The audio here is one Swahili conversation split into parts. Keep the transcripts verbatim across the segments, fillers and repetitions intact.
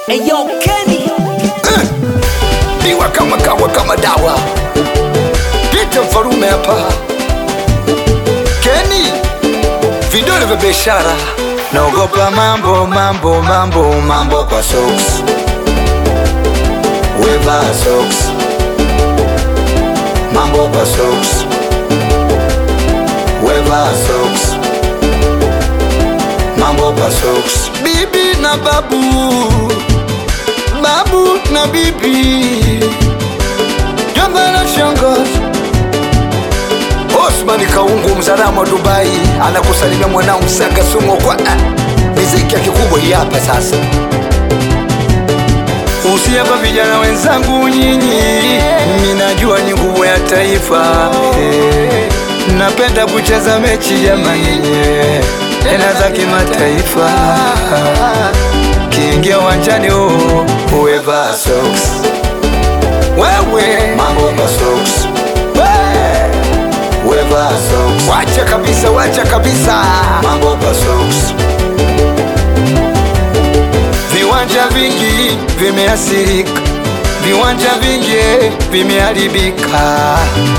Ayo Kenny uh, Diwa kama kawa kama dawa Pita mfarume hapa Kenny Vidole vya biashara. Naogopa mambo mambo mambo mambo kwa socks. Weva socks. Mambo kwa socks. Weva socks. Mambo kwa socks. Bibi na babu, babu na bibi, jomba na shangazi. Osman Kaungu Mzaramo wa Dubai anakusalimia mwanao Msanga Sumo kwa ah, miziki ya kikubwa hii hapa sasa. Usiapa vijana wenzangu nyinyi, mimi najua ni nguvu ya taifa. Eh, napenda kucheza mechi jamani, tena za kimataifa. Kiingia uwanjani oh, uweva socks. Wewe Mambo kwa socks. Weva socks. wacha kabisa, wacha kabisa. Mambo kwa socks. Viwanja vingi vimeathirika, viwanja vingi vimeharibika.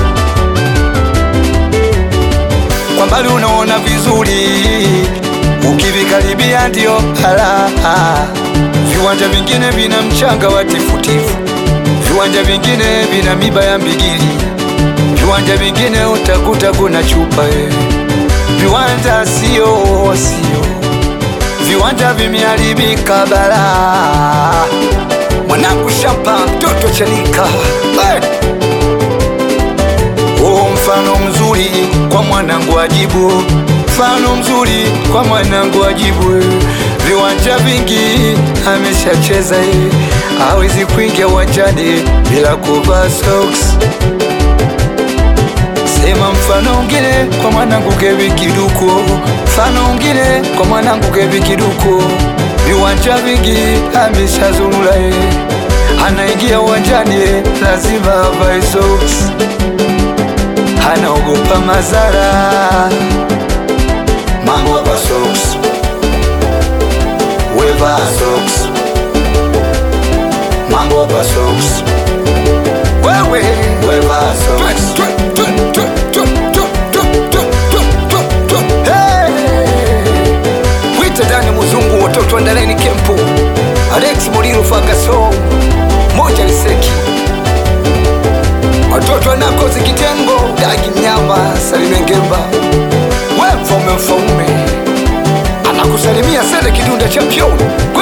Kwa mbali unaona vizuri, ukivikaribia ndio hala. Viwanja vingine vina mchanga wa tifutifu, viwanja vingine vina miba ya mbigili, viwanja vingine utakuta kuna chupa eh. Viwanja sio sio, viwanja vimeharibika bala. Mwanangu Shampa mtoto Chanika, hey! Oh, mfano mzuri kwa mwanangu ajibu, mfano mzuri kwa mwanangu ajibu. Viwanja vingi ameshacheza eh, hawezi kuingia uwanjani bila kuvaa socks. Sema mfano mwingine kwa mwanangu Kevi Kiduko, mfano mwingine kwa mwanangu Kevi Kiduko. Viwanja vingi ameshazurula eh, anaingia uwanjani eh, lazima avae socks. Anaogopa madhara. Mambo kwa socks. Weva socks. Mambo kwa socks. Wewe Weva socks. Wita Dani Muzungu, watoto andaleni kempu, Alex Muriru Fagaso, moja liseki, watoto wanakozi kitengo, Dagi Mnyama, Salime Ngemba. We mfaume mfaume anakusalimia Sele Kidunda champion.